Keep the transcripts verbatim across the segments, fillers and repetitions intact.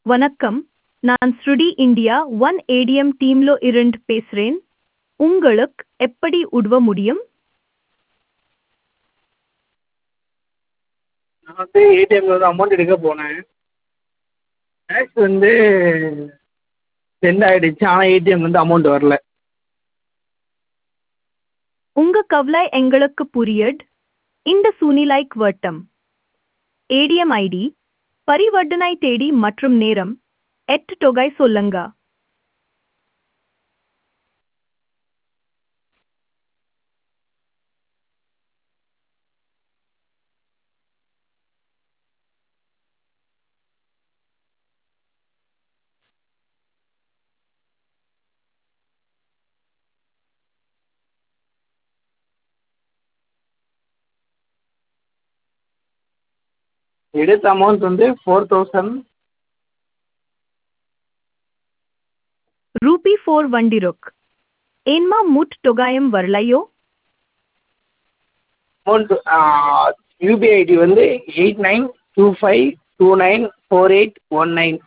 வணக்கம், நான் ஸ்ருடி India one ATM டீம்ல இருந்து பேசுறேன். உங்களுக்கு எப்படி உதவ முடியும்? நான் வந்து ஏடிஎம்ல வந்து அமௌண்ட் எடுக்க போனேன். கேஷ் வந்து சென்ட் ஆயிடுச்சு. ஆனால் ஏடிஎம்ல இருந்து அமௌண்ட் வரல. உங்க கவலை எங்களுக்கு புரியுது. இந்த சூழ்நிலைக்கு வட்டம் ஏடிஎம் ஐடி, பரிவர்த்தனை தேதி மற்றும் நேரம், எட்டு தொகை சொல்லுங்க. எடுத்த அமௌண்ட் வந்து ஃபோர் தௌசண்ட். ரூபி ஃபோர் வண்டிருக் ஏன்மா முட் தொகாயம் வரலையோ? அமௌண்ட் யூபிஐ ஐடி வந்து eight nine two five two nine four eight one nine.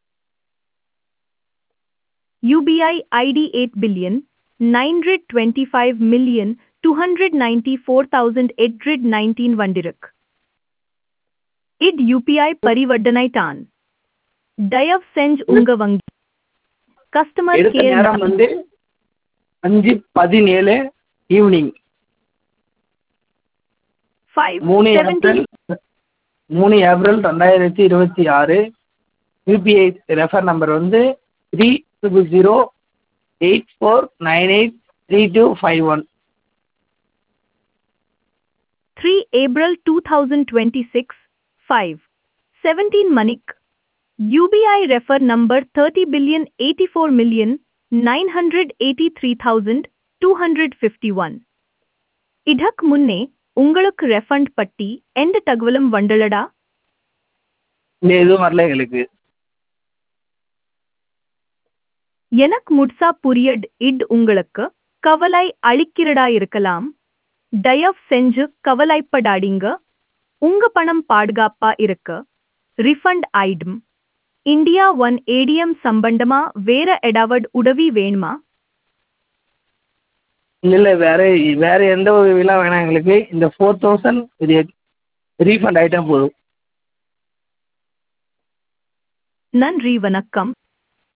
UPI ID eight billion nine hundred twenty five million two hundred ninety four thousand eight hundred nineteen வண்டிருக். It UPI பரிவர்த்தனை தான். தயவு செஞ்சு உங்க வங்கி customer எடுத்த care நேரம் வந்து அஞ்சு பதினேழு ஈவினிங். ஃபைவ் மூணு செவன்டீன் ஏப்ரல் மூணு ஏப்ரல் ரெண்டாயிரத்தி இருபத்தி ஆறு. யூபிஐ ரெஃபர் நம்பர் வந்து three triple zero eight four nine eight three two five one. Three April two thousand twenty six five seventeen மணிக். UPI refer number thirty billion eighty four million nine hundred eighty three thousand two hundred fifty one. இதற்கு முன்னே உங்களுக்கு refund பற்றி எந்த தகவலும் வண்டலடா? இந்த எதுவும் வரல எங்களுக்கு. எனக்கு முட்சா புரியட். இட் உங்களுக்கு கவலை அளிக்கிறதா இருக்கலாம். தயவு செஞ்சு கவலைப்படாதீங்க. உங்க பணம் பாதுகாப்பா இருக்க ரிஃபண்ட் ஆயிடும். இந்தியா ஒன் ஏடிஎம் சம்பந்தமா வேற ஏதாவது உதவி வேணுமா? இல்லை இல்லை வேற வேற எந்த உதவியெல்லாம் வேணாம் எங்களுக்கு. இந்த ஃபோர் தௌசண்ட் இது ரீஃபண்ட் ஆகிட்டா போதும். நன்றி, வணக்கம்.